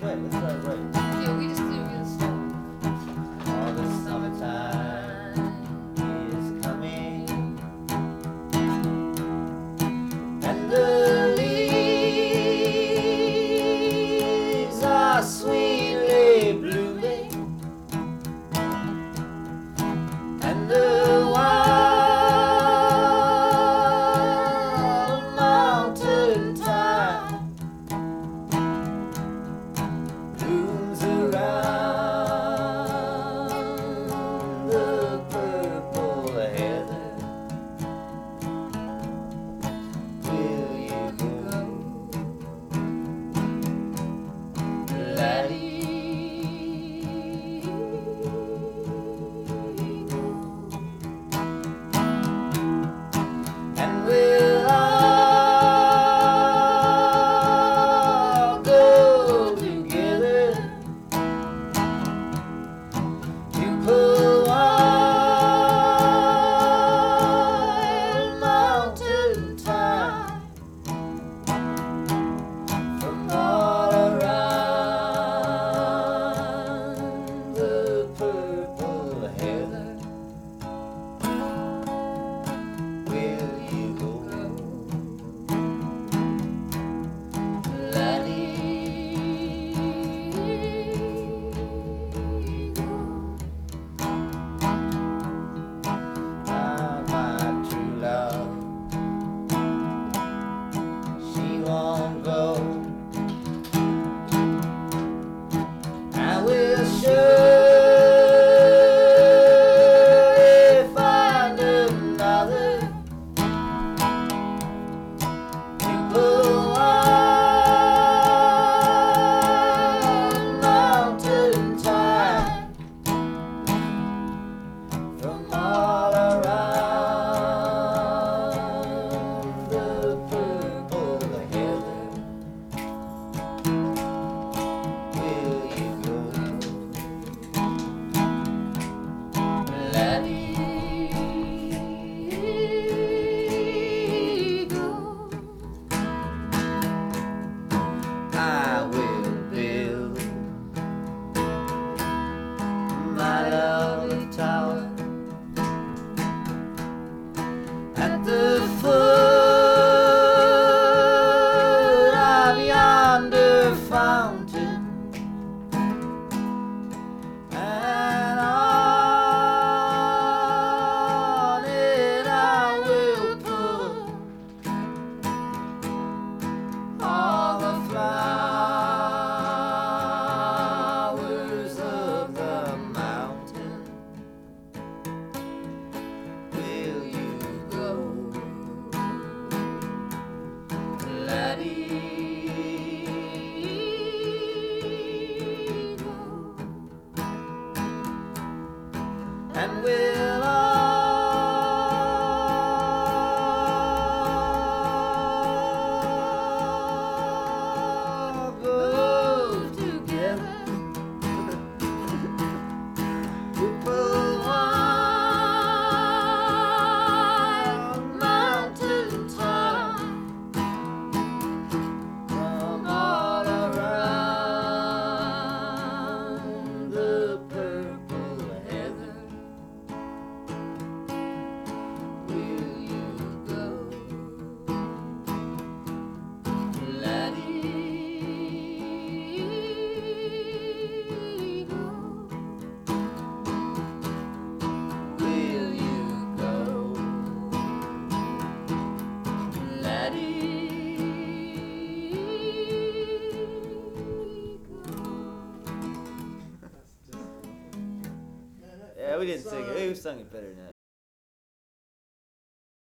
wait. Let's start right. Yeah, we just do this stuff. All the summertime is coming, and the leaves are sweetly blooming, and the wild mountain thyme blooms around the purple heather. Will you go, laddie? And we'll all go together to Wild Mountain Thyme from all around the purple heather. Will you go, laddie? My true love, she won't go. I will surely find another to Wild Mountain Thyme from all around the purple heather. Will you go, laddie? Go. I will build my lovely tower at the foot of yonder fountain, and on it I will put all the flowers of the mountain. Will you go, laddie? Go. And we'll all go together to Wild Mountain Thyme from all around the purple heather. Will you go, laddie? Go. Will you go, laddie? Go. Yeah, we didn't sing it. We sung it better than that.